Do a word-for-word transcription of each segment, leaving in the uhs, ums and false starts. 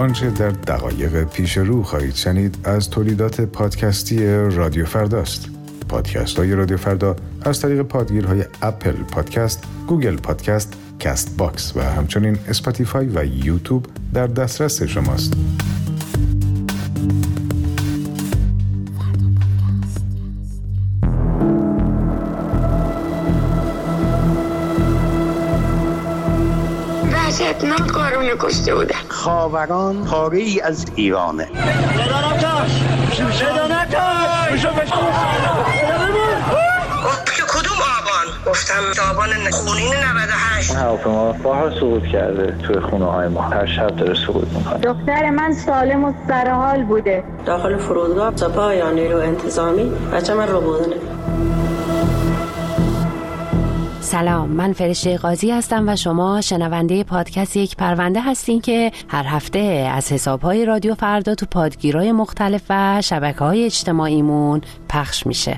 آنچه در دقایق پیش رو خواهید شنید از تولیدات پادکستی رادیو فرداست. پادکست های رادیو فردا از طریق پادگیرهای اپل پادکست، گوگل پادکست، کست باکس و همچنین اسپاتیفای و یوتیوب در دسترس شماست. حتما قارون کشته بودن. خاوران پاره ای از ایرانه. کدوم آبان؟ گفتم آبان خونین نود و هشت. هواپیما بارها سقوط کرده توی خونه های ما. هر شب داره سقوط میکنه. دختر من سالم و سرحال بوده. داخل فرودگاه سپاه یا نیرو انتظامی بچه من رو بودنه. سلام، من فرشته قاضی هستم و شما شنونده پادکست یک پرونده هستین که هر هفته از حسابهای رادیو فردا تو پادگیرهای مختلف و شبکه‌های اجتماعیمون پخش میشه.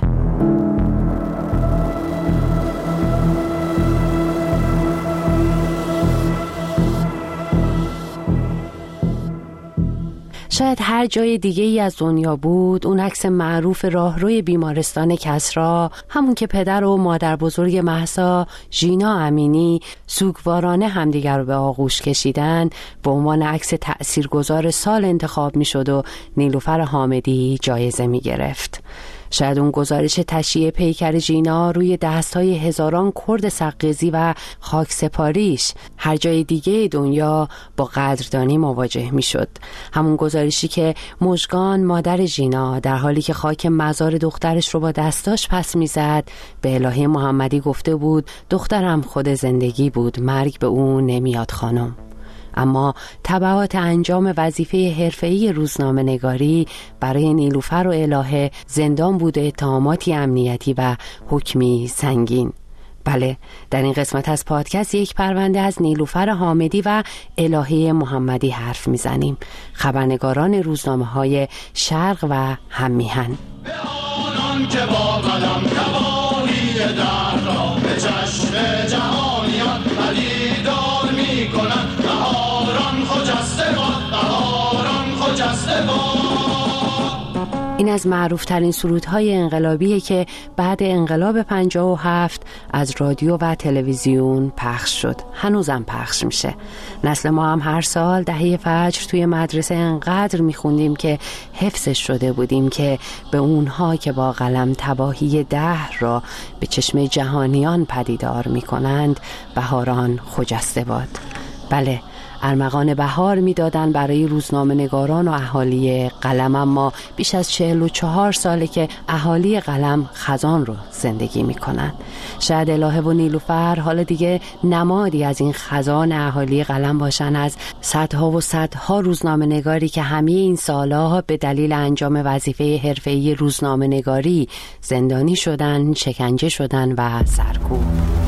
شاید هر جای دیگه ای از دنیا بود اون عکس معروف راهروی بیمارستان کسری، همون که پدر و مادر بزرگ مهسا ژینا امینی سوگوارانه همدیگر رو به آغوش کشیدن به عنوان عکس تأثیرگذار سال انتخاب می شد و نیلوفر حامدی جایزه می گرفت. شاید اون گزارش تشییع پیکر ژینا روی دستهای هزاران کرد سقیزی و خاکسپاریش هر جای دیگه دنیا با قدردانی مواجه می شد. همون گزارشی که مژگان مادر ژینا در حالی که خاک مزار دخترش رو با دستاش پس می زد به الهه محمدی گفته بود دخترم خود زندگی بود، مرگ به اون نمیاد خانم. اما تبعات انجام وظیفه حرفه‌ای روزنامه نگاری برای نیلوفر و الهه زندان بود، اتهاماتی امنیتی و حکمی سنگین. بله، در این قسمت از پادکست یک پرونده از نیلوفر حامدی و الهه محمدی حرف میزنیم، خبرنگاران روزنامه‌های شرق و هممیهن. به آنان که با قلم گواهی در را به چشم جهانیان پدیدار می‌کنند. بهاران خجسته باد، بهاران خجسته باد. این از معروفترین سرودهای انقلابیه که بعد انقلاب پنجاه و هفت از رادیو و تلویزیون پخش شد. هنوزم پخش میشه. نسل ما هم هر سال دهه فجر توی مدرسه انقدر میخوندیم که حفظش شده بودیم که به اونها که با قلم تباهی دهر را به چشم جهانیان پدیدار میکنند بهاران خجسته باد. بله، ارمغان بهار میدادن برای روزنامه نگاران و اهالی قلم، اما بیش از چهل و چهار ساله که اهالی قلم خزان رو زندگی میکنن. شاید الهه و نیلوفر حالا دیگه نمادی از این خزان اهالی قلم باشن، از صدها و صدها روزنامه نگاری که همه این سالها به دلیل انجام وظیفه حرفه‌ای روزنامه نگاری زندانی شدن، شکنجه شدن و سرکوب.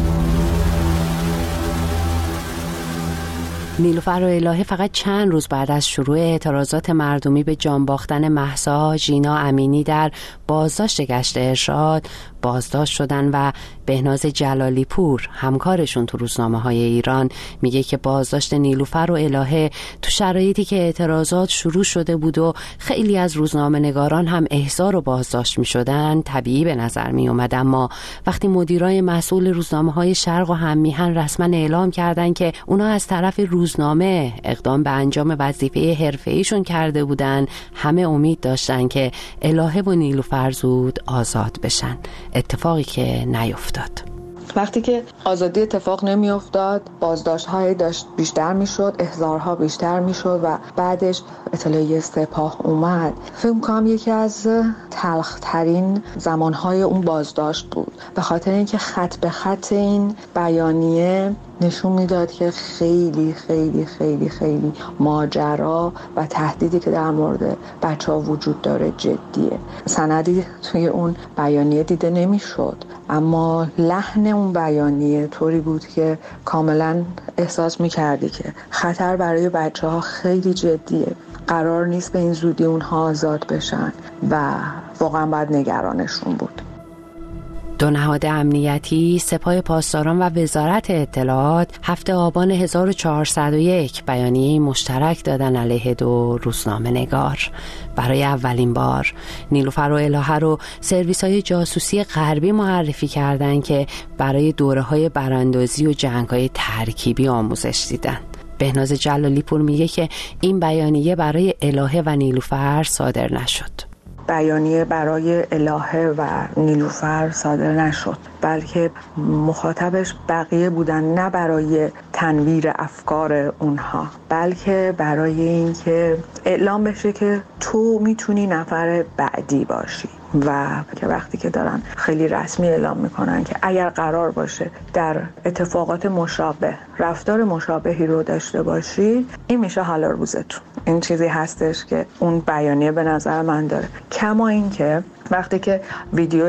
نیلوفر و الهه فقط چند روز بعد از شروع اعتراضات مردمی به جان باختن مهسا ژینا امینی در بازداشت گشت ارشاد بازداشت شدن و بهناز جلالی پور همکارشون تو روزنامه‌های ایران میگه که بازداشت نیلوفر و الهه تو شرایطی که اعتراضات شروع شده بود و خیلی از روزنامه نگاران هم احضار و بازداشت میشدن طبیعی به نظر می اومد، اما وقتی مدیرای مسئول روزنامه‌های شرق و هممیهن رسما اعلام کردن که اونا از طرف روزنامه اقدام به انجام وظیفه حرفه‌ایشون کرده بودن، همه امید داشتن که الهه و نیلوفر زود آزاد بشن، اتفاقی که نیفتاد. وقتی که آزادی اتفاق نمی افتاد، بازداشت‌های داشت بیشتر میشد، احضارها بیشتر میشد و بعدش اطلاعیه سپاه اومد. فکر می‌کنم یکی از تلخ‌ترین زمانهای اون بازداشت بود، به خاطر اینکه خط به خط این بیانیه نشون میداد که خیلی خیلی خیلی خیلی ماجرا و تهدیدی که در مورد بچه‌ها وجود داره جدیه. سندی توی اون بیانیه دیده نمیشد، اما لحن اون بیانیه طوری بود که کاملا احساس میکردی که خطر برای بچه‌ها خیلی جدیه، قرار نیست به این زودی اونها آزاد بشن و واقعا باید نگرانشون بود. دو نهاد امنیتی، سپاه پاسداران و وزارت اطلاعات هفتم آبان هزار و چهارصد و یک بیانیه مشترک دادن علیه دو روزنامه نگار. برای اولین بار نیلوفر و الهه رو سرویس‌های جاسوسی غربی معرفی کردند که برای دوره‌های براندازی و جنگ‌های ترکیبی آموزش دیدن. بهناز جلالی پور میگه که این بیانیه برای الهه و نیلوفر صادر نشد. بیانیه برای الهه و نیلوفر صادر نشد، بلکه مخاطبش بقیه بودن، نه برای تنویر افکار اونها، بلکه برای اینکه اعلام بشه که تو میتونی نفر بعدی باشی و که وقتی که دارن خیلی رسمی اعلام میکنن که اگر قرار باشه در اتفاقات مشابه رفتار مشابهی رو داشته باشی، این میشه حال روزتون. این چیزی هستش که اون بیانیه به نظر من داره. کما این که وقتی که ویدیو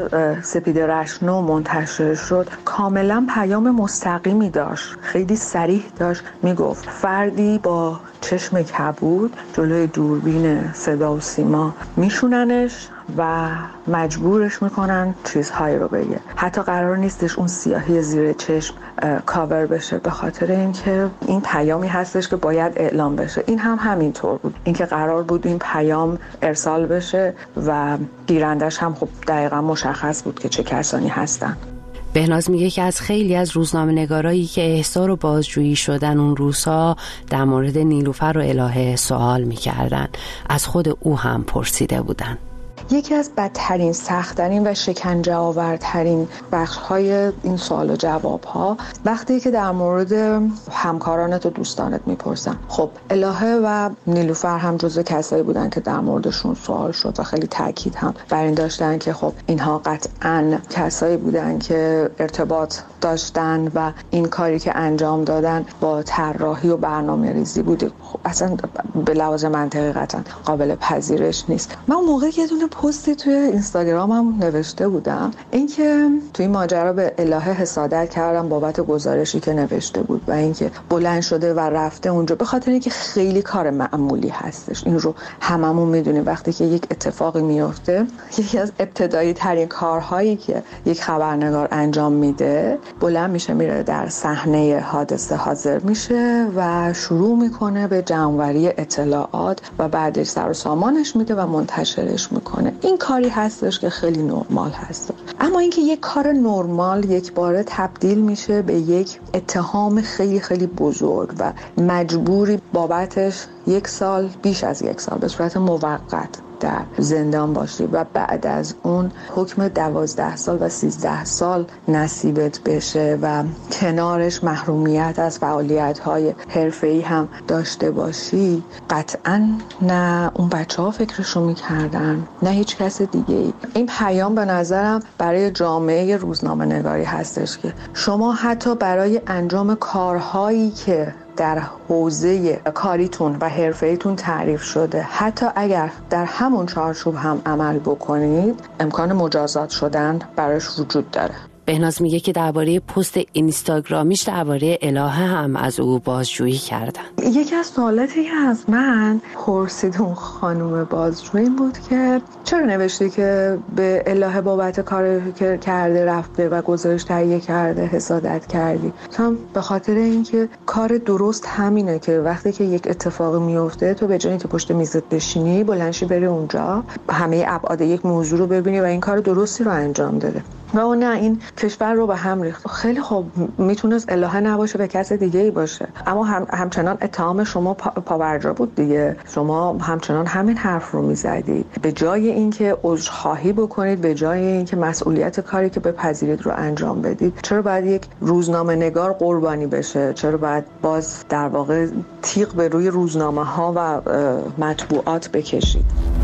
سپید رشنو منتشر شد کاملا پیام مستقیمی داشت، خیلی صریح داشت میگفت فردی با چشم کبود جلوی دوربین صدا و سیما میشوننش و مجبورش میکنن چیزهایی رو بگه. حتی قرار نیستش اون سیاهی زیر چشم کاور بشه، به خاطر اینکه این پیامی هستش که باید اعلام بشه. این هم همینطور بود، اینکه قرار بود این پیام ارسال بشه و گیرندش هم خب دقیقا مشخص بود که چه کسانی هستن. بهناز میگه که از خیلی از روزنامه‌نگارایی که احضار و بازجویی شدن اون روزها در مورد نیلوفر و الهه سوال میکردن، از خود او هم پرسیده بودن. یکی از بدترین، سخت‌ترین و شکنجه آورترین بخش‌های این سوال و جواب‌ها وقتی که در مورد همکارانت و دوستانت میپرسن. خب الهه و نیلوفر هم جزو کسایی بودن که در موردشون سوال شد و خیلی تاکید هم بر این داشتن که خب اینها قطعاً کسایی بودن که ارتباط داشتن و این کاری که انجام دادن با طراحی و برنامه‌ریزی بوده. خب اصلا به لحاظ منطقی قطعاً قابل پذیرش نیست. من اون موقع یه دونه پستی توی اینستاگرامم نوشته بودم، اینکه توی این ماجرا به الهه حسادت کردم بابت گزارشی که نوشته بود و اینکه بلند شده و رفته اونجا، به خاطر اینکه خیلی کار معمولی هستش. این رو هممون میدونیم وقتی که یک اتفاقی میفته، یکی از ابتدایی ترین کارهایی که یک خبرنگار انجام میده، بلند میشه میره در صحنه حادثه حاضر میشه و شروع میکنه به جمع‌آوری اطلاعات و بعدش سر و سامانش میده و منتشرش میکنه. این کاری هستش که خیلی نرمال هست، اما اینکه یک کار نرمال یک باره تبدیل میشه به یک اتهام خیلی خیلی بزرگ و مجبوری بابتش یک سال، بیش از یک سال به صورت موقت در زندان باشی و بعد از اون حکم دوازده سال و سیزده سال نصیبت بشه و کنارش محرومیت از فعالیت‌های حرفه‌ای هم داشته باشی، قطعاً نه اون بچه‌ها فکرشو می‌کردن نه هیچ کس دیگه‌ای. این پیام به نظرم برای جامعه روزنامه‌نگاری هستش که شما حتی برای انجام کارهایی که در حوزه کاریتون و حرفه‌ایتون تعریف شده، حتی اگر در همون چارچوب هم عمل بکنید، امکان مجازات شدن براش وجود داره. بهناز میگه که درباره پست اینستاگرامیش درباره الهه هم از او بازجویی کردن. یکی از سوالاتی که از من پرسید اون خانم بازجویی این بود که چرا نوشتی که به الهه بابت کاری که کرده رفته و گزارش تهیه کرده حسادت کردی؟ هم به خاطر اینکه کار درست همینه که وقتی که یک اتفاقی میفته تو به جای اینکه پشت میزت بشینی بلندشی بری اونجا همه ابعاد یک موضوع رو ببینی و این کار درستی رو انجام داده. و اون نه، این کشور رو به هم ریخت. خیلی خوب میتونست الهه نباشه، به کس دیگه ای باشه، اما هم همچنان اتهام شما پا پاورجا بود دیگه. شما همچنان همین حرف رو میزدید. به جای اینکه عذرخواهی بکنید، به جای اینکه مسئولیت کاری که بپذیرید رو انجام بدید، چرا باید یک روزنامه نگار قربانی بشه؟ چرا باید باز در واقع تیغ به روی روزنامه ها و مطبوعات بکشید؟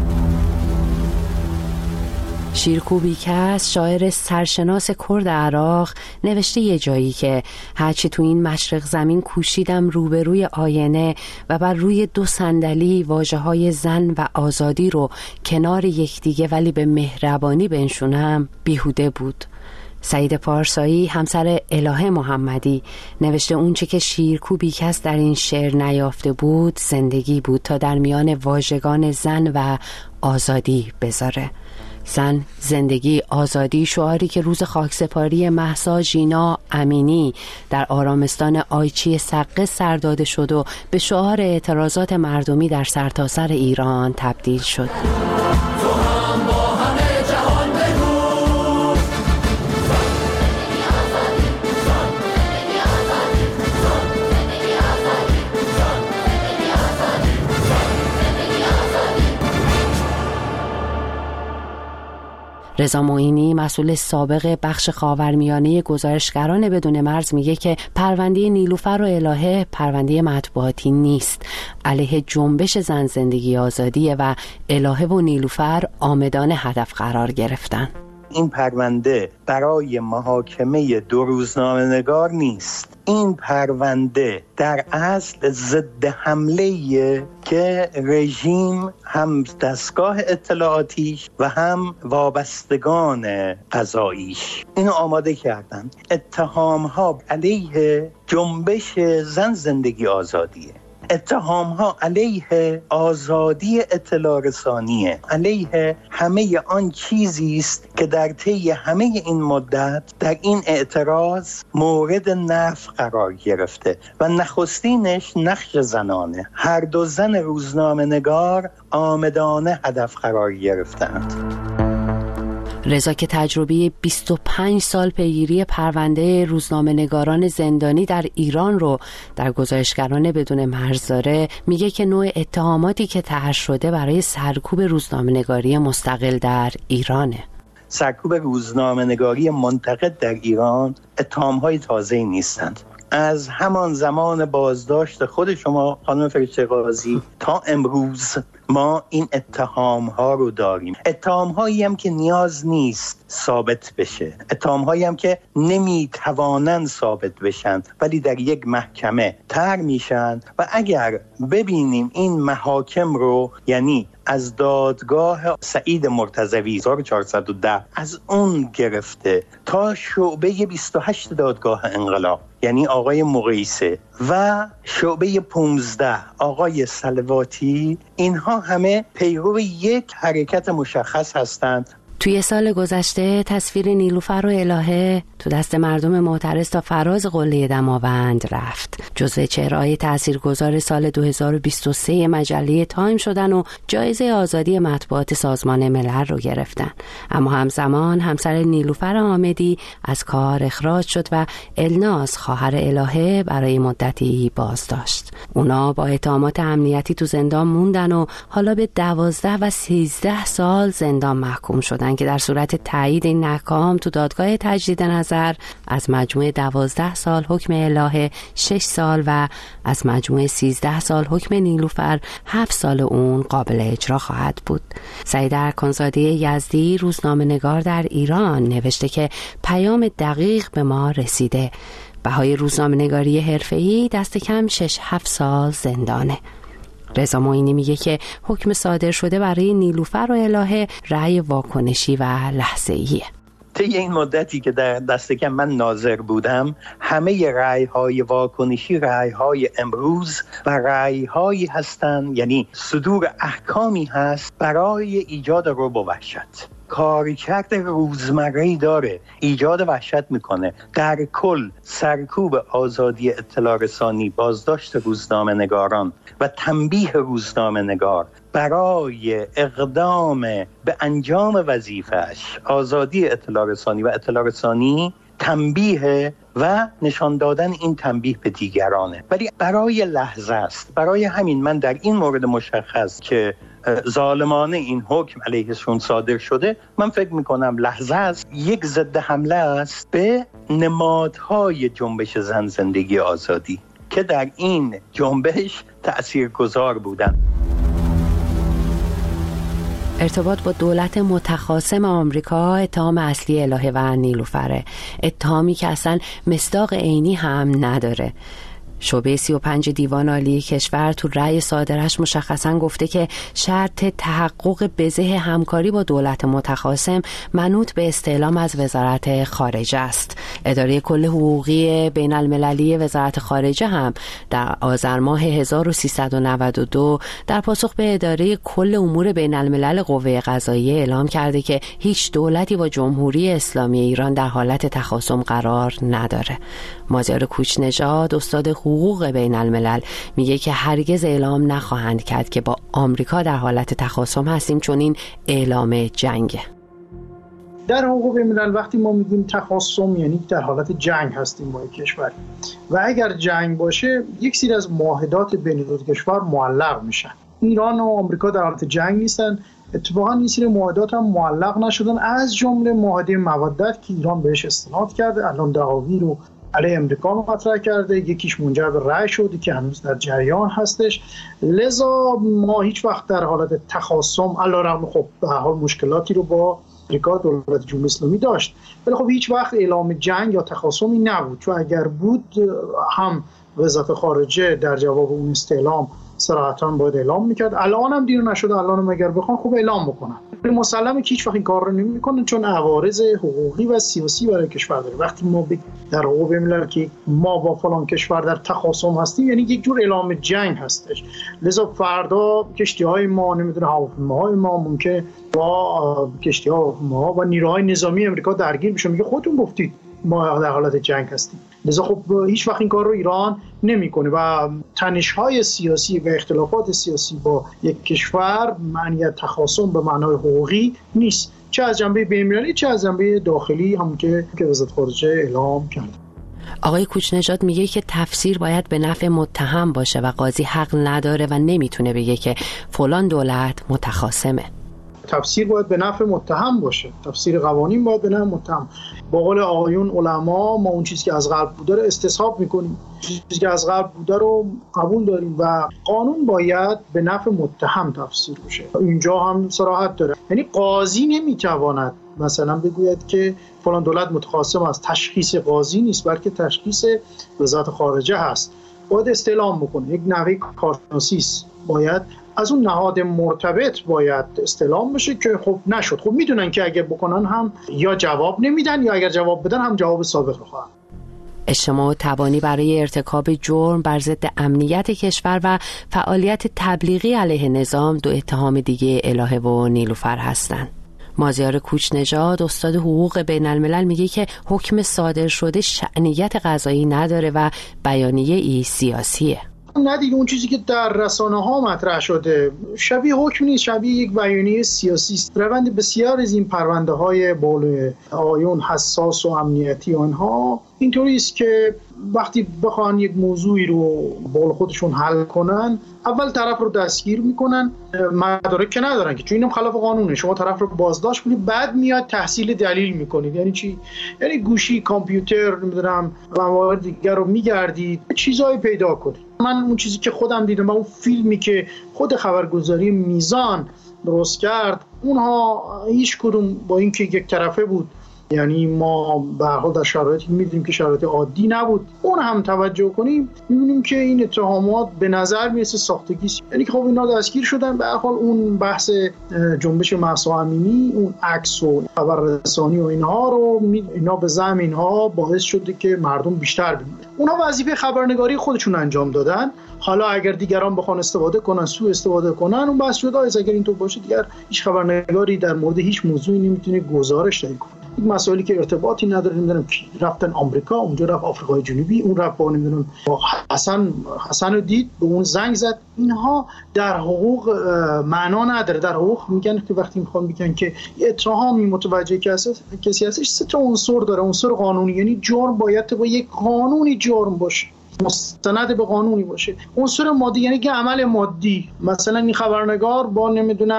شیرکو بیکس، شاعر سرشناس کرد عراق، نوشته یه جایی که هرچی تو این مشرق زمین کوشیدم روبروی آینه و بر روی دو صندلی واژه‌های زن و آزادی رو کنار یکدیگه ولی به مهربانی بنشونم، بیهوده بود. سعید پارسایی، همسر الهه محمدی، نوشته اونچه که شیرکو بیکس در این شعر نیافته بود زندگی بود تا در میان واژگان زن و آزادی بذاره. زن، زندگی، آزادی، شعاری که روز خاکسپاری مهسا ژینا امینی در آرامستان آیچی سقه سر داده شد و به شعار اعتراضات مردمی در سرتاسر ایران تبدیل شد. رضا معینی، مسئول سابق بخش خاورمیانه گزارشگران بدون مرز، میگه که پرونده نیلوفر و الهه پرونده مطبوعاتی نیست، علیه جنبش زن زندگی آزادیه و الهه و نیلوفر عامدانه هدف قرار گرفتن. این پرونده برای محاکمه دو روزنامه‌نگار نیست. این پرونده در اصل ضد حمله‌ایه که رژیم هم دستگاه اطلاعاتیش و هم وابستگان قضاییش اینو آماده کردن. اتهام‌ها علیه جنبش زن زندگی آزادیه، اتهام‌ها علیه آزادی اطلاع رسانیه، علیه همه آن چیزی است که در طی همه این مدت در این اعتراض مورد نفی قرار گرفته و نخستینش نقش زنانه. هر دو زن روزنامه نگار آمدانه هدف قرار گرفتند. رضا که تجربه بیست و پنج سال پیگیری پرونده روزنامه‌نگاران زندانی در ایران رو در گزارشگران بدون مرز داره، میگه که نوع اتهاماتی که طرح شده برای سرکوب روزنامه‌نگاری مستقل در ایرانه. سرکوب روزنامه‌نگاری منتقد در ایران اتهام‌های تازه‌ای نیستند. از همان زمان بازداشت خود شما خانم فرشته قاضی تا امروز ما این اتهام ها رو داریم. اتهام هایی هم که نیاز نیست ثابت بشه، اتهام هایی هم که نمی توانند ثابت بشن ولی در یک محکمه طرح میشن و اگر ببینیم این محاکم رو، یعنی از دادگاه سعید مرتضوی هزار و چهارصد و ده از اون گرفته تا شعبه بیست و هشت دادگاه انقلاب یعنی آقای مقیسه و شعبه پانزده آقای سلواتی، اینها همه پیرو یک حرکت مشخص هستند. توی سال گذشته تصویر نیلوفر و الهه تو دست مردم معترض تا فراز قله دماوند رفت. جزو چهره‌های تاثیرگذار سال دو هزار و بیست و سه مجله تایم شدن و جایزه آزادی مطبوعات سازمان ملل رو گرفتن. اما همزمان همسر نیلوفر حامدی از کار اخراج شد و الناز خواهر الهه برای مدتی بازداشت. اونا با اتهامات امنیتی تو زندان موندن و حالا به دوازده و سیزده سال زندان محکوم شدن که در صورت تایید این احکام تو دادگاه تجدید نظر از مجموع دوازده سال حکم الهه شش سال و از مجموع سیزده سال حکم نیلوفر هفت سال اون قابل اجرا خواهد بود. سعید ارکانزاده یزدی، روزنامه نگار در ایران، نوشته که پیام دقیق به ما رسیده. بهای روزنامه نگاری حرفه‌ای دست کم شش هفت سال زندانه. رضا معینی میگه که حکم صادر شده برای نیلوفر و الهه رأی واکنشی و لحظه‌ایه. طی این مدتی که در دست کم من ناظر بودم، همه رأی‌های واکنشی رأی‌های امروز و رأی‌هایی هستند، یعنی صدور احکامی هست برای ایجاد رعب و وحشت. کارکرد روزمره‌ای داره، ایجاد وحشت میکنه. در کل سرکوب آزادی اطلاع رسانی، بازداشت روزنامه نگاران و تنبیه روزنامه نگار برای اقدام به انجام وظیفه‌اش، آزادی اطلاع رسانی و اطلاع رسانی تنبیه و نشان دادن این تنبیه به دیگرانه، ولی برای لحظه است. برای همین من در این مورد مشخص که ظالمانه این حکم علیهشون صادر شده، من فکر میکنم لحظه است، یک ضد حمله است به نمادهای جنبش زن زندگی آزادی که در این جنبش تأثیرگذار بودن. ارتباط با دولت متخاصم آمریکا اتهام اصلی الهه و نیلوفره، اتهامی که اصلا مصداق عینی هم نداره. شعبه سی و پنج دیوان عالی کشور تو رأی صادرش مشخصاً گفته که شرط تحقق بزه همکاری با دولت متخاصم منوط به استعلام از وزارت خارجه است. اداره کل حقوقی بین المللی وزارت خارجه هم در آذر ماه هزار و سیصد و نود و دو در پاسخ به اداره کل امور بین الملل قوه قضاییه اعلام کرده که هیچ دولتی با جمهوری اسلامی ایران در حالت تخاصم قرار نداره. مازیار کوچ‌نژاد استاد حقوق بین الملل میگه که هرگز اعلام نخواهند کرد که با آمریکا در حالت تخاصم هستیم، چون این اعلام جنگه. در حقوق بین الملل وقتی ما میگیم تخاصم یعنی در حالت جنگ هستیم با یک کشور و اگر جنگ باشه یک سری از معاهدات بین دو کشور معلق میشن. ایران و آمریکا در حالت جنگ نیستن، اتفاقا این سری معاهدات هم معلق نشدن، از جمله معاهده مودت که ایران بهش استناد کرده، الان دعاوی رو علیه امریکا مطرح کرده، یکیش منجر به رأی شده که هنوز در جریان هستش. لذا ما هیچ وقت در حالت تخاصم علیرغم خب به هر حال مشکلاتی رو با امریکا دولت جمهوری اسلامی داشت، ولی خب هیچ وقت اعلام جنگ یا تخاصمی نبود، چون اگر بود هم وزارت خارجه در جواب اون استعلام صراحتاً باید اعلام میکرد. الان هم دیر نشده، الان هم اگر بخوان خوب اعلام بکنن، ولی مسلمه که هیچ وقت این کار رو نمیکنن چون عوارض حقوقی و سیاسی برای کشور داره. وقتی ما در حقوق بین الملل که ما با فلان کشور در تخاصم هستیم یعنی یک جور اعلام جنگ هستش. لذا فردا کشتی‌های ما نمیدونه هواپیماهای ما ممکن با کشتی‌ها ما و نیروهای نظامی امریکا درگیر بشه، میگه خودتون گفتید ما در حالت جنگ هستیم. لذا خب هیچ وقت این کار رو ایران نمیکنه و تنش‌های سیاسی و اختلافات سیاسی با یک کشور معنی تخاصم به معنای حقوقی نیست، چه از جنبه بین‌المللی چه از جنبه داخلی، همون که وزارت خارجه اعلام کرد. آقای کوچ‌نژاد میگه که تفسیر باید به نفع متهم باشه و قاضی حق نداره و نمیتونه بگه که فلان دولت متخاصمه. تفسیر باید به نفع متهم باشه، تفسیر قوانین باید به نفع متهم. با قول آقایون علما ما اون چیزی که از قبل بوده رو استصحاب میکنیم، چیزی که از قبل بوده رو قبول داریم و قانون باید به نفع متهم تفسیر بشه. اینجا هم صراحت داره، یعنی قاضی نمیتواند مثلا بگوید که فلان دولت متخاصم است. تشخیص قاضی نیست بلکه تشخیص وزارت خارجه هست. باید استعلام بکنه، یک نحوه کارشناسی است، باید از اون نهاد مرتبط باید استعلام بشه که خب نشد. خب میدونن که اگر بکنن هم یا جواب نمیدن یا اگر جواب بدن هم جواب سابق رو خواهن. اجتماع و تبانی برای ارتکاب جرم بر ضد امنیت کشور و فعالیت تبلیغی علیه نظام دو اتهام دیگه الهه و نیلوفر هستند. مازیار کوچ‌نژاد استاد حقوق بین الملل میگه که حکم صادر شده شأنیت قضایی نداره و بیانیه ای سیاسیه. نه دیگه، اون چیزی که در رسانه ها مطرح شده شبیه حکم نیست، شبیه یک بیانیه سیاسی است. روند بسیار از این پرونده های بال آیون حساس و امنیتی آنها اینطوری است که وقتی بخوان یک موضوعی رو بال خودشون حل کنن اول طرف رو دستگیر میکنن، مدارک که ندارن که چون اینم خلاف قانونه، شما طرف رو بازداشت کنید بعد میاد تحصیل دلیل میکنید. یعنی چی؟ یعنی گوشی، کامپیوتر، نمیدونم موارد دیگر رو میگردید، چیزایی پیدا کنید. من اون چیزی که خودم دیدم، اون فیلمی که خود خبرگزاری میزان درست کرد، اونها هیچ کدوم با اینکه یک طرفه بود، یعنی ما به هر حال در شرایطی می‌دیدیم که شرایط عادی نبود، اون هم توجه کنیم می‌بینیم که این اتهامات به نظر میرسه ساختگی است. یعنی که خب اینا دستگیر شدن، به هر حال اون بحث جنبش مهسا امینی، اون عکس و خبررسانی و اینها رو اینا به زعم اینها باعث شده که مردم بیشتر ببینن. اونها وظیفه خبرنگاری خودشون انجام دادن. حالا اگر دیگران بخوان استفاده کنن، سوء استفاده کنن، اون بحث جدا است. اگر اینطور باشه دیگر هیچ خبرنگاری در مورد هیچ موضوعی نمیتونه گزارش تهیه کنه. این مسائلی که ارتباطی نداره، نمیدونم کی رفتن آمریکا، اونجا رفت آفریقای جنوبی، اون رفت با نمیدونم با حسن حسن رو دید، به اون زنگ زد، اینها در حقوق معنا نداره. در حقوق میگن که وقتی میخوان بگن که اتهامی متوجه کسی هستش سه تا عنصر داره. عنصر قانونی، یعنی جرم باید با یک قانونی جرم باشه، مستند به قانونی باشه. عنصر مادی یعنی که عمل مادی، مثلا این خبرنگار با نمیدونم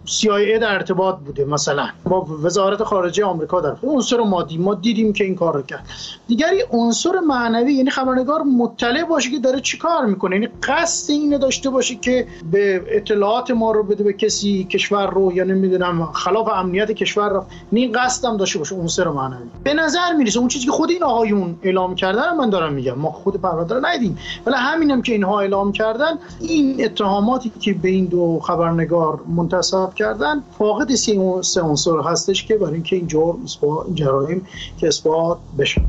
سی آی ای در ارتباط بوده، مثلا با وزارت خارجه آمریکا در عنصر مادی ما دیدیم که این کار رو کرد. دیگری عنصر معنوی، یعنی خبرنگار مطلع باشه که داره چی کار میکنه، یعنی قصد اینو داشته باشه که به اطلاعات ما رو بده به کسی کشور رو، یا نمیدونم خلاف امنیت کشور رو، این قصد هم داشته باشه. عنصر معنوی به نظر میرسه اون چیزی که خود این آقایون اعلام کردن، من دارم میگم ما خود پرونده رو ندیدیم، ولی همینم که اینها اعلام کردن، این اتهاماتی که به این دو خبرنگار منتسب کردن فاقد سه عنصر هستش که برای اینکه این جرم اثبات، جرایم که اثبات بشه.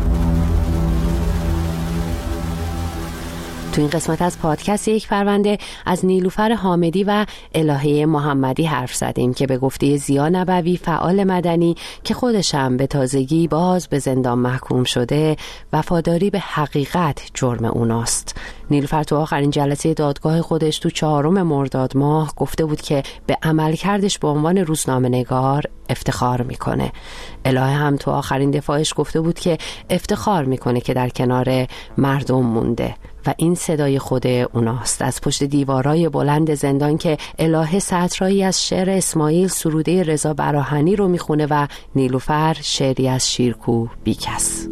تو این قسمت از پادکست یک پرونده از نیلوفر حامدی و الهه محمدی حرف زدیم که به گفته ضیا نبوی فعال مدنی که خودشم به تازگی باز به زندان محکوم شده، وفاداری به حقیقت جرم اوناست. نیلوفر تو آخرین جلسه دادگاه خودش تو چهارم مرداد ماه گفته بود که به عملکردش به عنوان روزنامه‌نگار افتخار میکنه. الهه هم تو آخرین دفاعش گفته بود که افتخار میکنه که در کنار مردم مونده و این صدای خود اوناست. از پشت دیوارای بلند زندان که الهه سطرهایی از شعر اسماعیل سروده رضا براهنی رو میخونه و نیلوفر شعری از شیرکوه بیکس.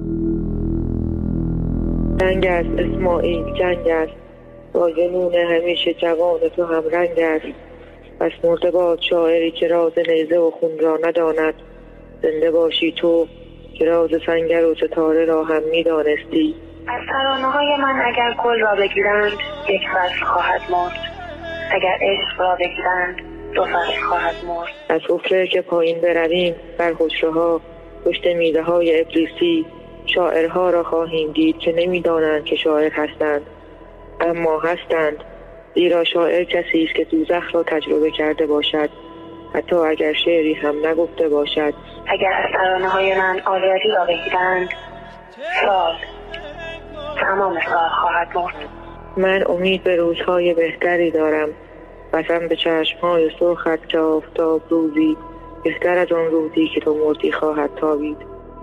جنگ است اسماعیل، جنگ است با جنون همیشه جوان تو هم رنگ است. پس مرده باد شاعری که راز نیزه و خون را نداند، زنده باشی تو که راز سنگر و ستاره را هم میدانستی. از ترانه‌های من اگر گل را بگیرند یک فصل خواهد مرد، اگر عشق را بگیرند دو فصل خواهد مرد. از حفره که پایین برویم بر حجره‌ها پشت میوه‌های ابلیسی، شاعرها را خواهیم دید که نمیدانند که شاعر هستند اما هستند، زیرا شاعر کسی است که دوزخ را تجربه کرده باشد حتی اگر شعری هم نگفته باشد. اگر از ترانه‌های من آزادی را بگیرند سال تمام سال خواهد مرد. من امید به روزهای بهتری دارم، قسم به چشمهای سرخت که آفتاب روزی بهتر از آن روزی که تو مردی خواهد تابید.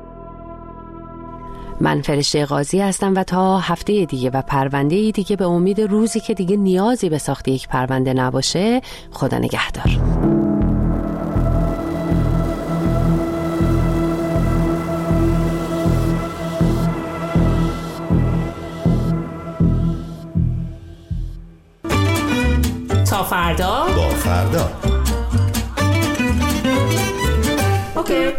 من فرشته قاضی هستم و تا هفته دیگه و پرونده دیگه به امید روزی که دیگه نیازی به ساخت یک پرونده نباشه، خدا نگهدار. تا فردا با فردا. اوکی.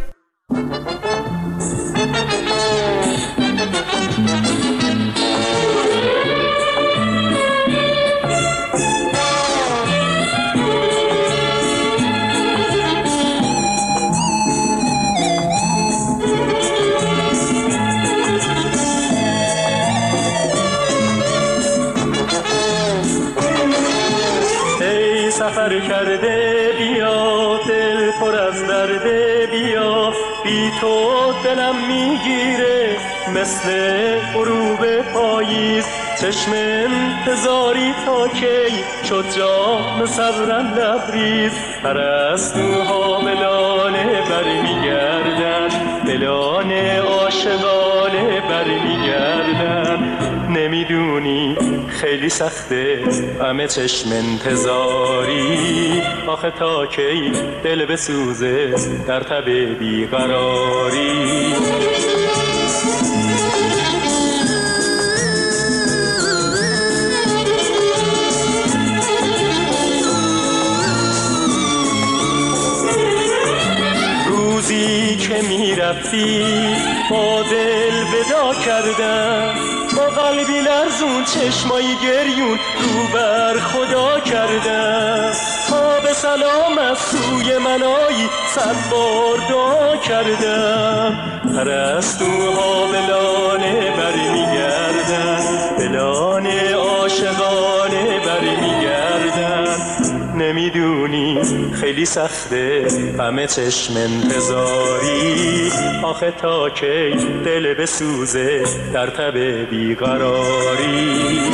سفر کرده بیا، دل پر از درده بیا، بی تو دلم میگیره مثل غروب پاییز، چشم انتظاری تا کی شد جام صبرم لبریز، پرستوها ملانه بر میگردن، دلان عاشقانه بر میگردن، نمیدونی خیلی سخته همه چشم انتظاری، آخه تا کی دل بسوزه در تب بیقراری. روزی که میرفتی با دل ودا کردم، با قلبی لرزون چشمایی گریون رو بر خدا کردم، تا به سلام از سوی من آیی صد بار دعا کردم، پرستوها بلانه بر میگردن، بلانه عاشقانه بر میگردن، نمیدونی خیلی سخته همه چشم انتظاری، آخه تا کی دل بسوزه در تب بیقراری.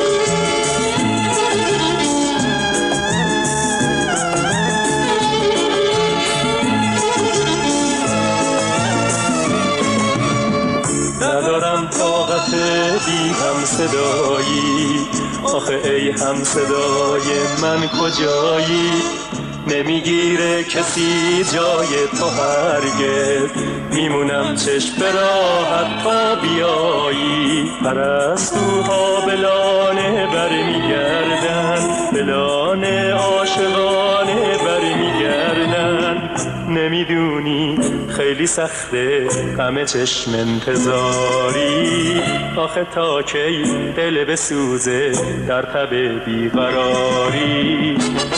ندارم طاقت بی هم صدایی، آخه ای هم صدای من کجایی، نمیگیره کسی جای تو هرگز، میمونم چشم به راحت تا بیایی. پرستوها بلانه برمیگردن، بلانه عاشقانه برمیگردن. نمیدونی خیلی سخته غم چشم انتظاری، آخه تا کی دل بسوزه در تب بیقراری.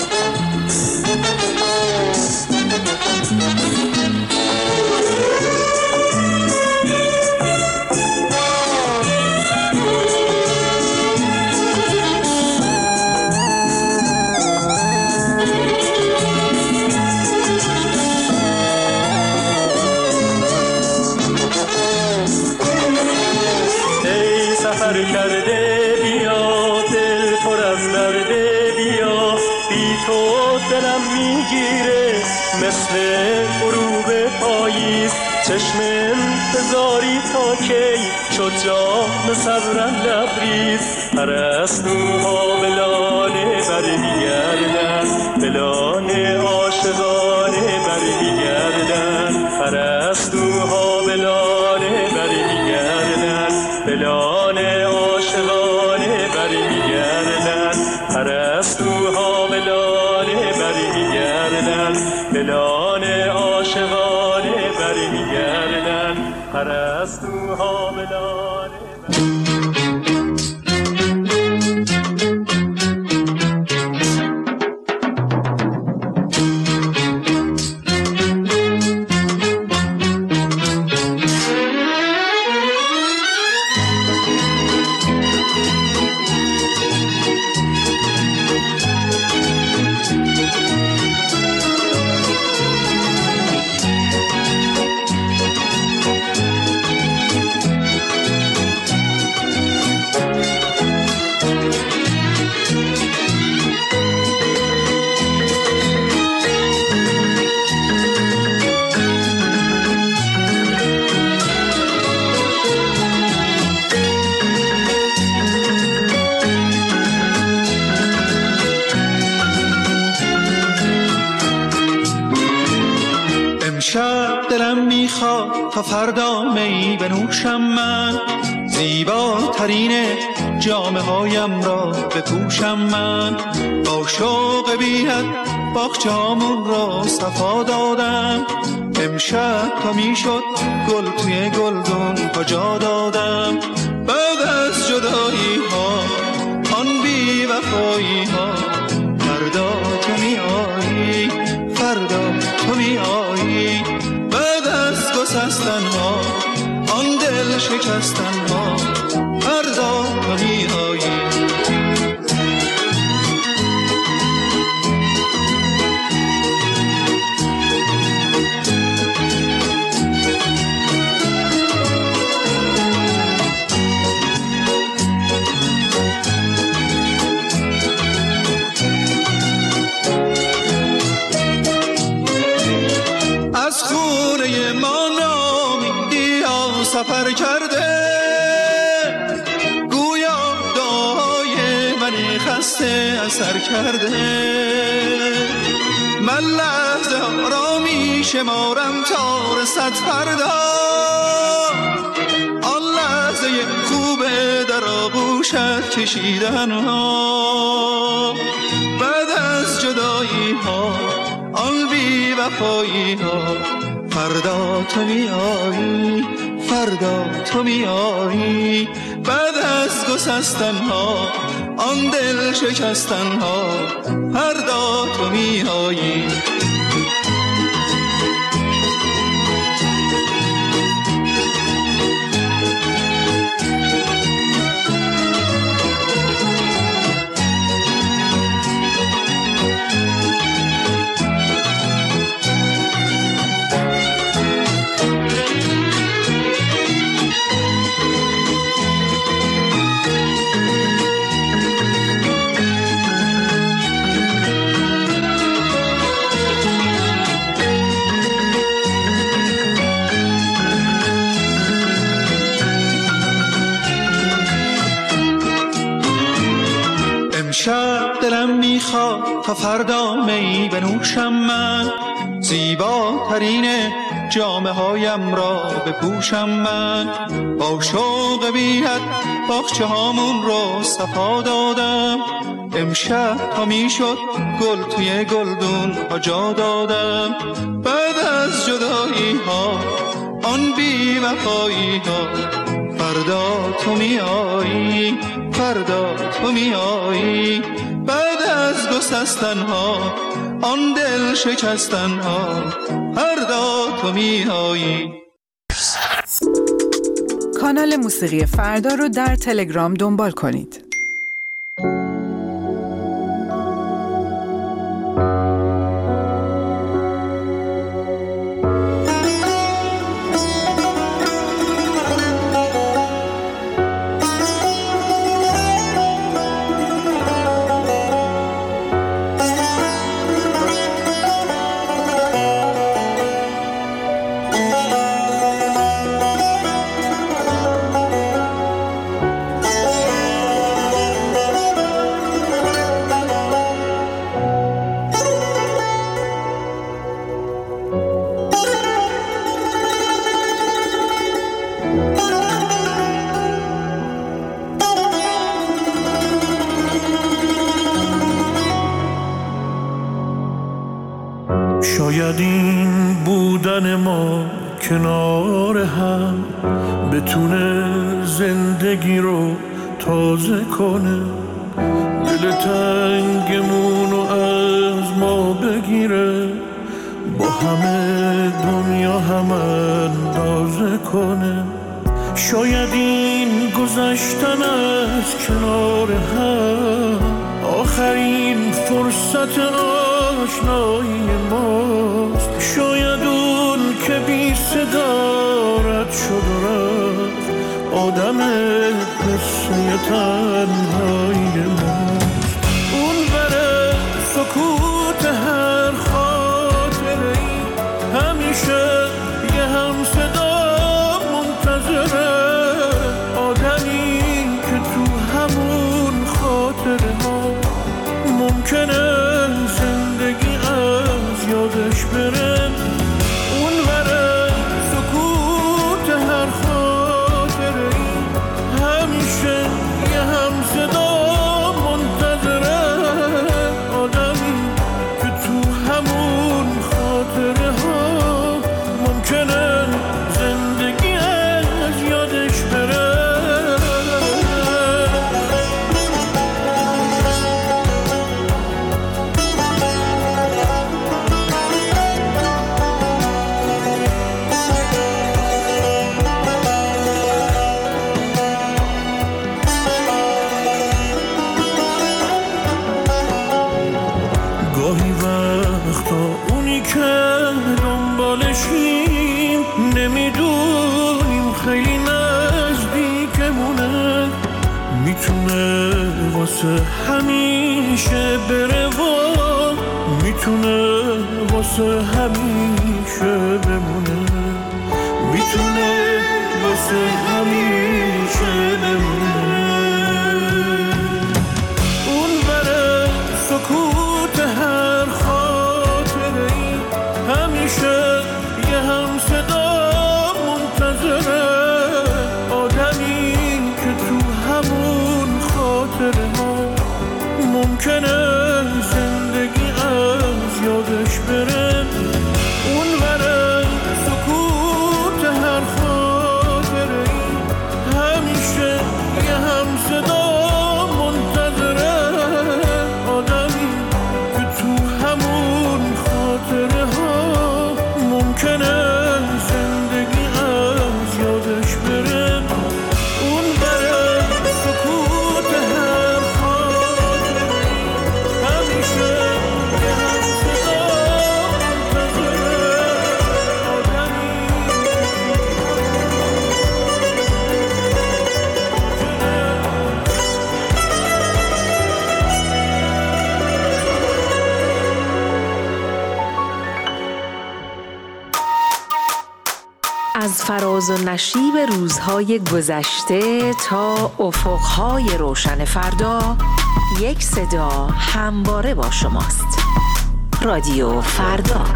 سفر کرده بیا، دل پر از درده بیا، بی تو دلم میگیره مثل غروب پاییز. چشم انتظاری تا کی شد جام صبرم لبریز. پرستوها بلانه برمیگردن، بلانه عاشقانه برمیگردن. پرستوها بلانه برمیگردن، بلانه عاشقانه برمیگردن. پرستوها بلانه برمیگردن، بلانه عاشقانه برمیگردن. پرستوها بلانه تا فردا می بنوشم من، زیباترین جامه هایم را بپوشم من. با شوق بی‌حد باغچه‌هامون را صفا دادم، امشب تا میشد گل توی گلدون ها جا دادم. بعد از جدایی ها آن بی وفایی ها، فردا تو می آیی، فردا تو می آیی. بعد از گسستن ها آن دل شکستن ها، فردا تو می آیی. سفر کرده گویا دعای من خسته اثر کرده. من لحظه را می شمارم تا رسد فردا، آن لحظه خوبه در آغوشت کشیدن ها. بعد از جدایی ها آن بی وفایی ها، فردا تو می آیی، فردا تو می آیی. بعد از گسستن ها آن دل شکستن ها، فردا تو می آیی. دلم میخواد تا فردا می بنوشم من، زیباترین جامه هایم را بپوشم من. با شوق بی‌حد باغچه هامون رو صفا دادم، امشب تا میشد گل توی گلدون ها جا دادم. بعد از جدایی ها آن بی وفایی ها، فردا تو می آیی، فردا تو می آیی. بعد از گسستن ها آن دل شکستن ها، فردا تو می آیی. کانال موسیقی فردا رو در تلگرام دنبال کنید. شاید این بودن ما کنار هم بتونه زندگی رو تازه کنه، دل تنگمون رو از ما بگیره، با همه دنیا هم اندازه کنه. شاید این گذشتن از کنار هم آخرین فرصت آشنایی ماست. شاید اون که بی صدا رد شد و رفت آدم قصه تنهایی ماست. اون بره سکوت هر خاطره‌ای همیشه یه هم صدا منتظره، آدمی که تو همون خاطره ها ممکنه زندگی از یادش بره. اون بره سکوت هر خاطره‌ای همیشه یه هم صدا منتظره، آدمی که تو همون خاطره ها ممکنه زندگی از یادش بره. گاهی وقتا اونی که دنبالشیم نمیدونیم خیلی نزدیکمونه، میتونه واسه همیشه بره و میتونه واسه همیشه بمونه، میتونه واسه همیشه بمونه. اون بره سکوت هر خاطره‌ای همیشه یه هم صدا منتظره، آدمی که تو همون خاطره ها ممکنه زندگی از یادش بره. اون از فراز و نشیب روزهای گذشته تا افقهای روشن فردا، یک صدا همواره با شماست. رادیو فردا.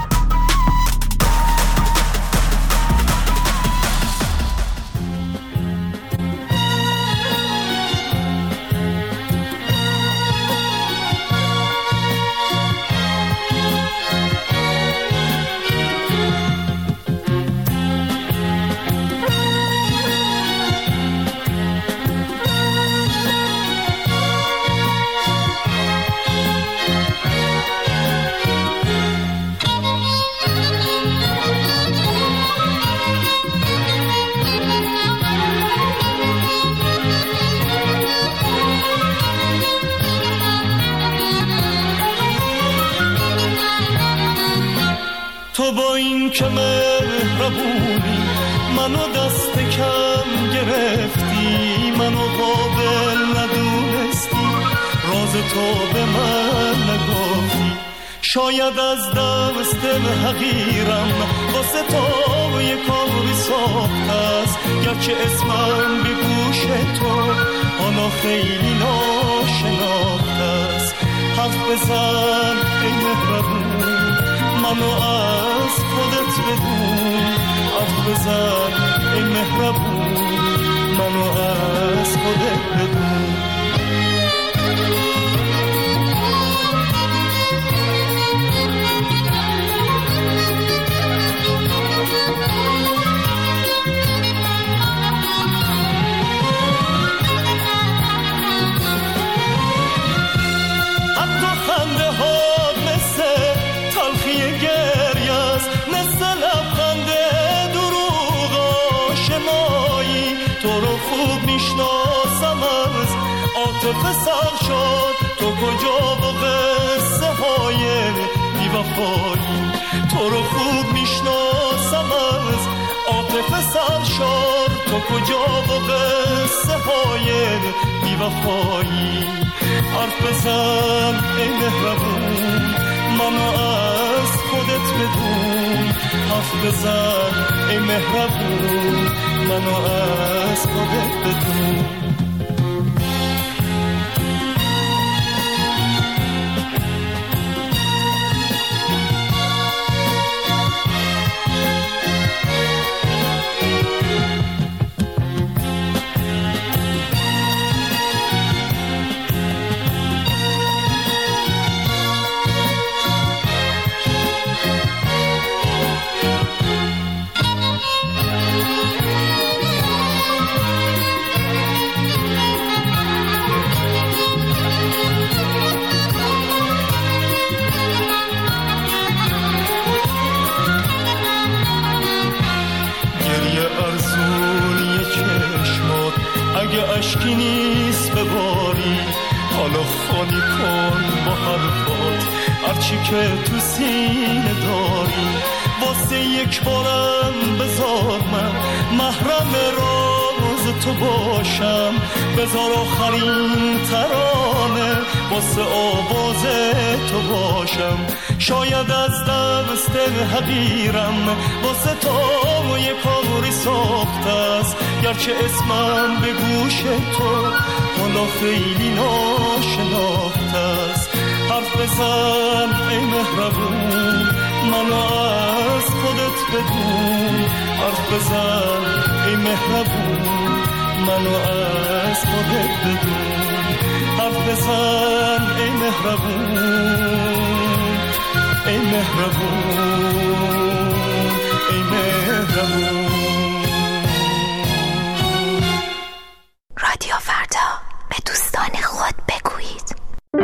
تو با این که مهربونی منو دست کم گرفتی، منو قابل ندونستی، راز تو به من نگفتی. شاید از دست حقیرم واسه تو یه کاری ساخت است، گرچه اسمم به گوش تو حالا خیلی ناشناخت است. حرف بزن ای مهربون، منو از خودت بدون. حرف بزن ای مهربون، منو از خودت بدون. عاطفه سر شد تو کجا با قصه های بی‌وفایی. تو رو خوب میشناسم از عاطفه سر شد تو کجا با قصه های بی‌وفایی. حرف بزن ای مهربون، منو از خودت بدون. حرف بزن ای مهربون، منو از خودت بدون. اشکی نیست بباری، حالا خالی کن با حرفات هرچی که تو سینه داری. واسه یک بارم بذار من محرم راز تو باشم، بذار آخرین ترانه واسه آواز تو باشم. شاید از دست حقیرم واسه تو یه کاری ساخت است، گرچه اسمم به گوش تو حالا خیلی ناشناخت است. حرف بزن ای مهربون، منو از خودت بدون. حرف بزن ای مهربون، منو از خودت بدون. حرف بزن ای مهربون، ای مهربون، ای مهربون. رادیو فردا، به دوستان خود بگویید.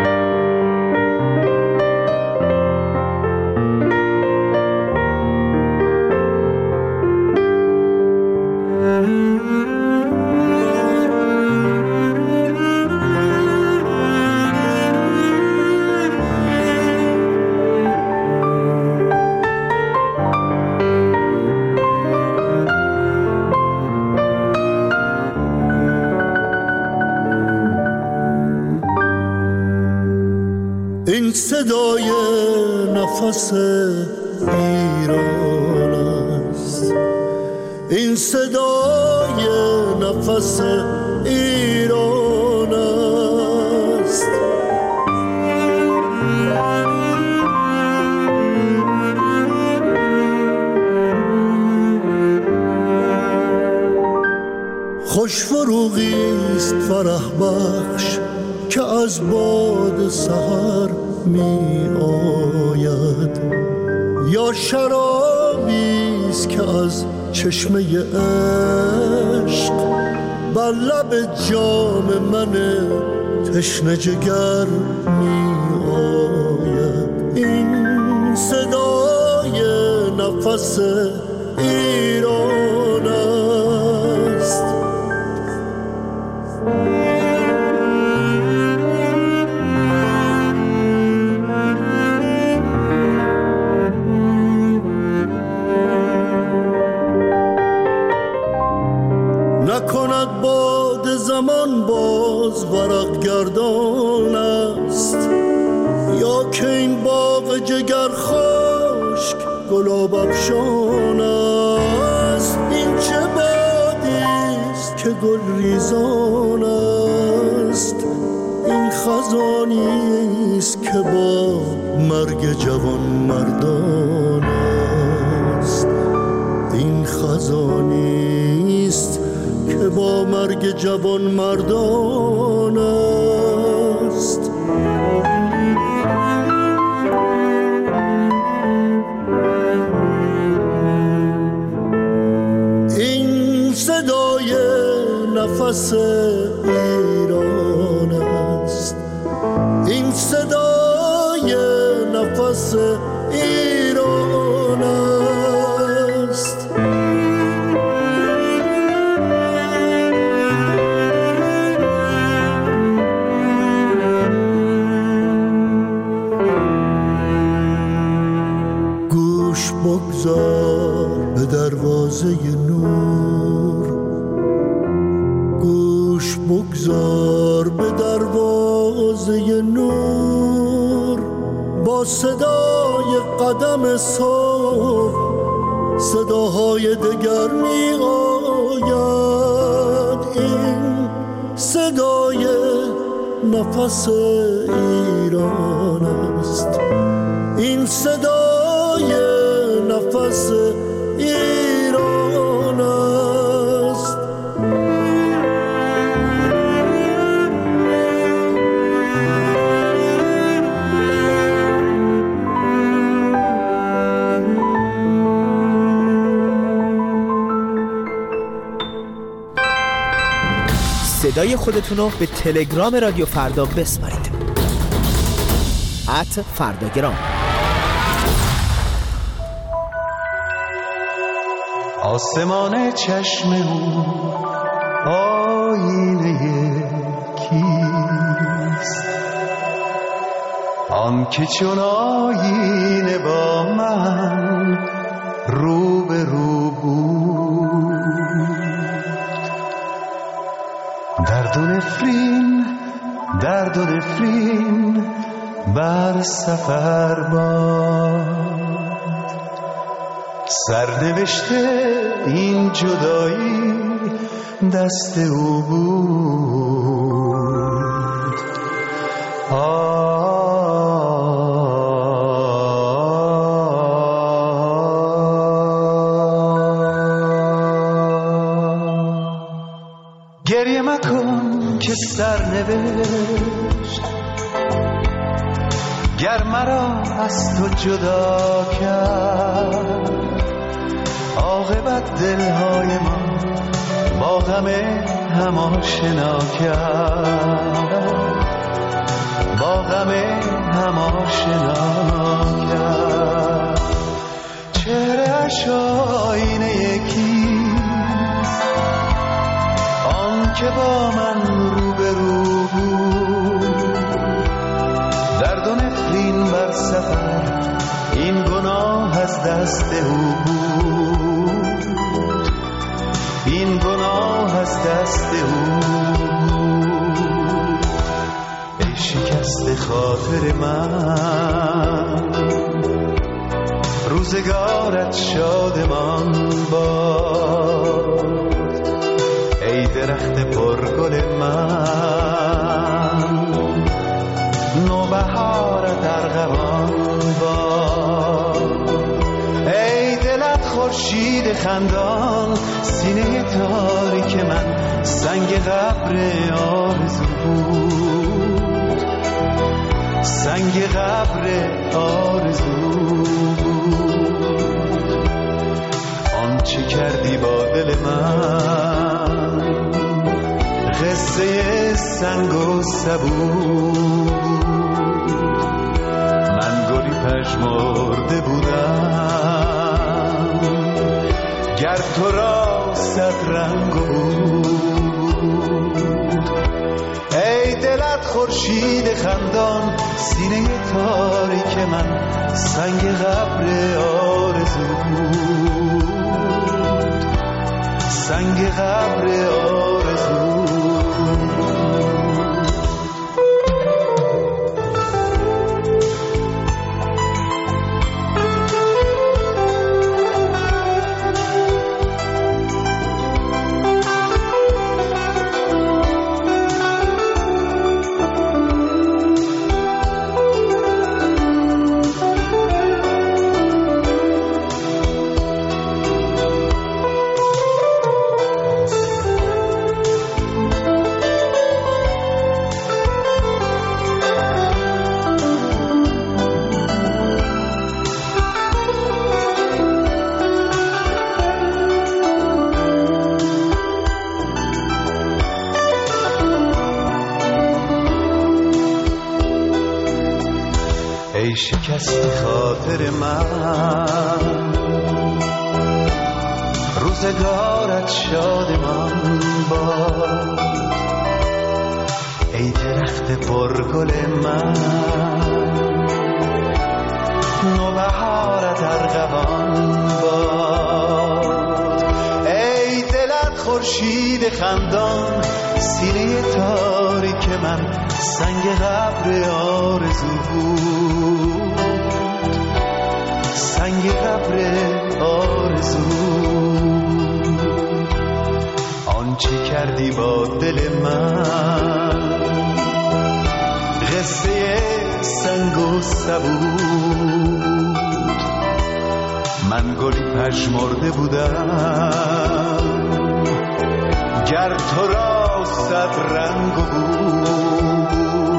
این صدای نفس ایران است، این صدای نفس ایران است. خوش فروغی است فرح بخش که از باد سحر می آید، یا شرابی است که از چشمه عشق بر لب جام من تشنه جگر می آید. این صدای نفس ایران است. نکند باد زمان باز ورق گردان است، یا که این باغ جگر خشک گلاب افشان است. این چه بادی است که گل ریزان است، این خزانی است که با مرگ جوان مردان است. این خزانی است که با مرگ جوان مردان است. این صدای نفس ایران است. این صدای نفس ایران است. گوش بگذار به دروازه نور، گوش بگذار به دروازه نور. با صدای قدم صبح صداهای دگر می آید. این صدای نفس ایران است. این صدای نفس ایران است. صدای خودتونو به تلگرام رادیو فردا بسپارید. ات فرداگرام. آسمان چشم او آینه کیست؟ آن که چون آینه با من رو به رو بود. درد و نفرین درد و نفرین بر سفر باد. سرنوشته این جدایی دست او بود. گریه مکن که سرنوشت گر مرا از تو جدا کرد. عاقبت دلهای ما با غم هم آشنا کرد، با غم هم آشنا کرد. چهره‌اش آینه یکیست، آن که با من رو به رو بود. درد و نفرین بر سفر این گناه از دست او بود. این گناه از دست او بود. ای شکست خاطر من، روزگارت شادمان باد. خورشید خندان سینه تاریک من سنگ قبر آرزو بود، سنگ قبر آرزو بود. آنچه کردی با دل من قصه سنگ و سبود، من گلی پژمرده بودم گر تو را صد رنگ بود. ای دلت خورشید خندان سینه تاریک من سنگ قبر آرزو بود، سنگ قبر آرزو. ای شکستی خاطر من روزگارت شادمان باد. ای درخت پرگل من نوبهارت ارغوان باد. ای دلت خورشید خندان سینه تاریک من سنگ قبر آرزو بود، سنگ قبر آرزو. آنچه کردی با دل من قصه سنگ و سبود، من گلی پژمرده بودم گر تو را صد رنگ بود.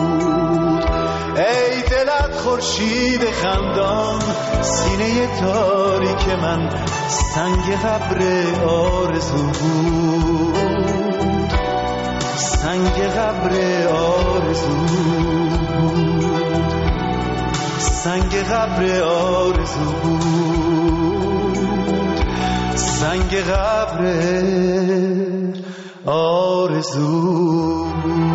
ای دلت خورشید خندان سینه تاریک من سنگ قبر آرزو بود، سنگ قبر آرزو بود، سنگ قبر آرزو بود، سنگ قبر آرزو.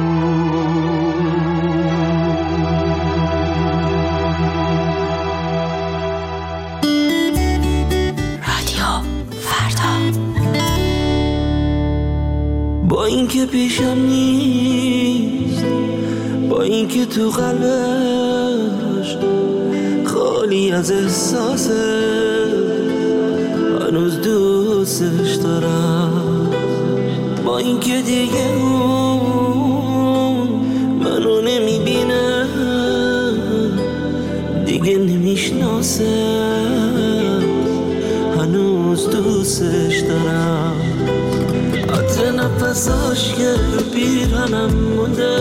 با اینکه پیشم نیست، با اینکه تو قلبش خالی از احساسه، هنوز دوستش دارم. با اینکه دیگه اون منو نمیبینه، دیگه نمیشناسه، هنوز دوستش دارم. عطر نفساش که پیرهنم مونده،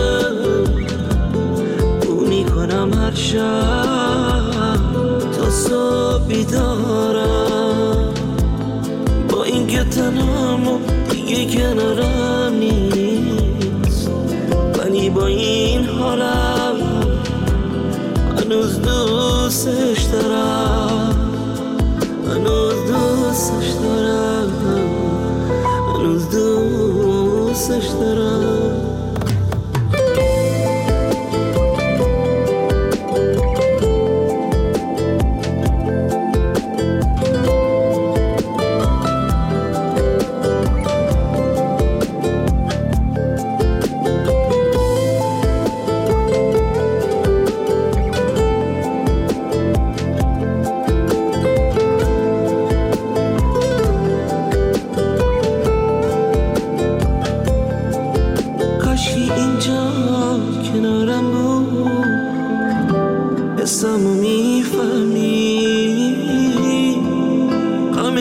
بو میکنم هر شب تا صبح بیدارم. با اینکه تنهام و دیگه کنارم نیست، ولی با این حالم هنوز دوستش دارم، هنوز دوستش دارم، هنوز دوستش دارم.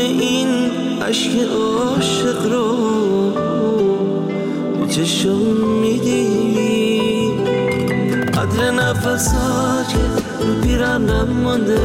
این عشق عاشق رو به چشم میدی، قدر نفسا که پیرانم مانده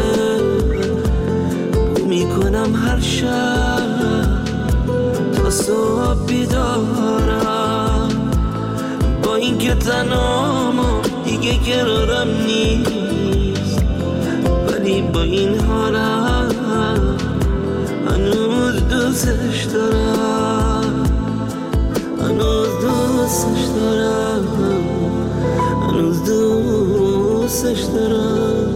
میکنم هر شب تا صبح بیدارم، با این که تنام دیگه قرارم نیست، ولی با این حالم هنوز دوستش دارم، هنوز دوستش دارم، هنوز دوستش دارم.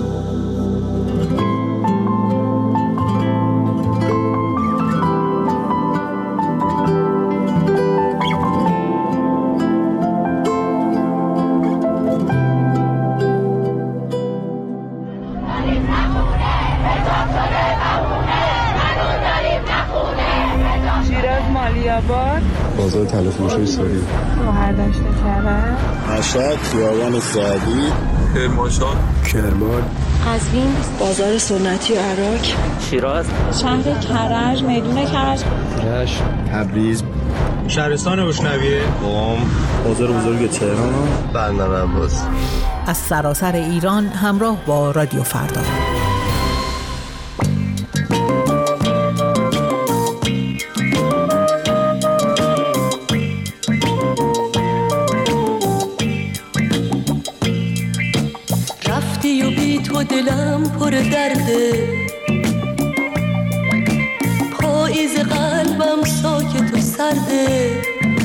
بازار تلفروشی ساری، گوهر داشته کرد، مشهد، خیابان سعدی، کرمانشاه، کرمان، قزوین، بازار سنتی و عراق، شیراز، شهر کرج، میدون کرج، رشت، تبریز، شهرستان بشنویه، قم، بازار بزرگ تهران، بندر عباس. از سراسر ایران همراه با رادیو فردا. دلم پر درده، پاییز قلبم ساکت و سرده،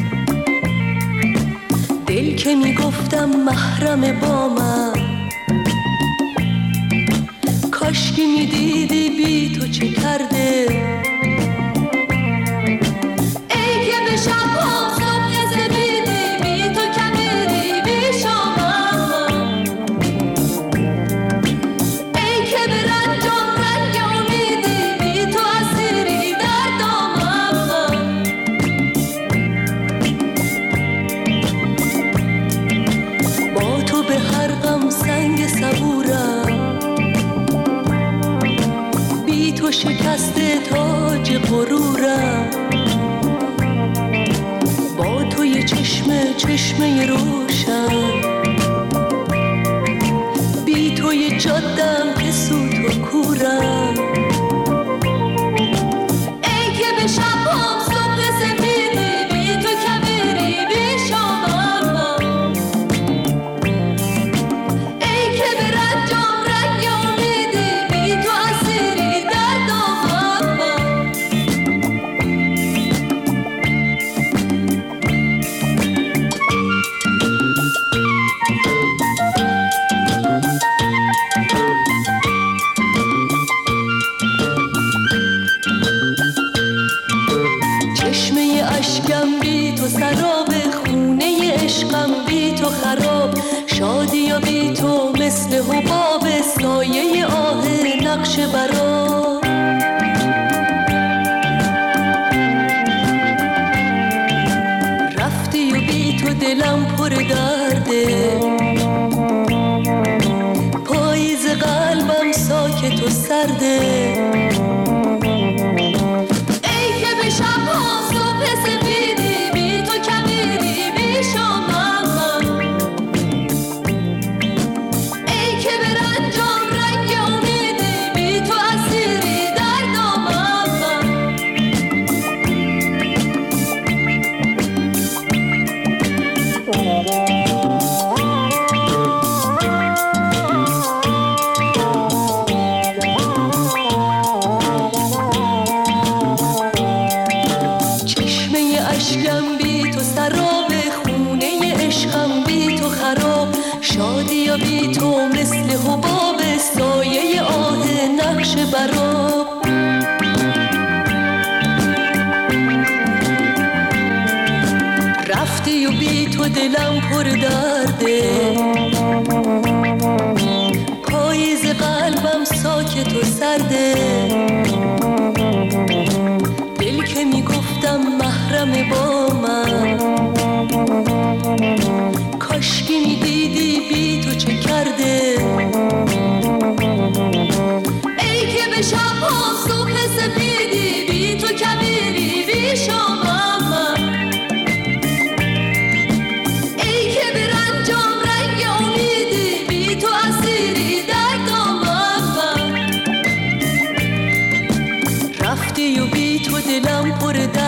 دل که میگفتم محرم با من، کاشکی میدیدی بی تو چه کرده، ای که به شب‌ها صبح زمینی بی تو کمیری بی شما، شکسته تاج غرورم، با توی چشمه چشمه روشن، بی توی جادم که سوت و کورم، ای که به شبام صبح سفیدی بی تو کبیری بی شامم، ای که به رنجام رنگ امیدی بی تو اسیری شادی و بی تو مثل حباب سایه آه نقش برا، رفتی و بی تو دلم پر درده، پاییز قلبم ساکت و سرده، ای که به شب‌ها صبح سفیدی بی تو کمیری بی شما، شادی و بی تو مثل حباب سایه آه نقش برا، رفتی و بی تو دلم پر درده، پاییز قلبم ساکت و سرده، دل که میگفتم محرم با من، کاشکی میدیدی بی تو چه کرده، ای که به شب‌ها صبح سفیدی بی رفتی و بی تو دلم پر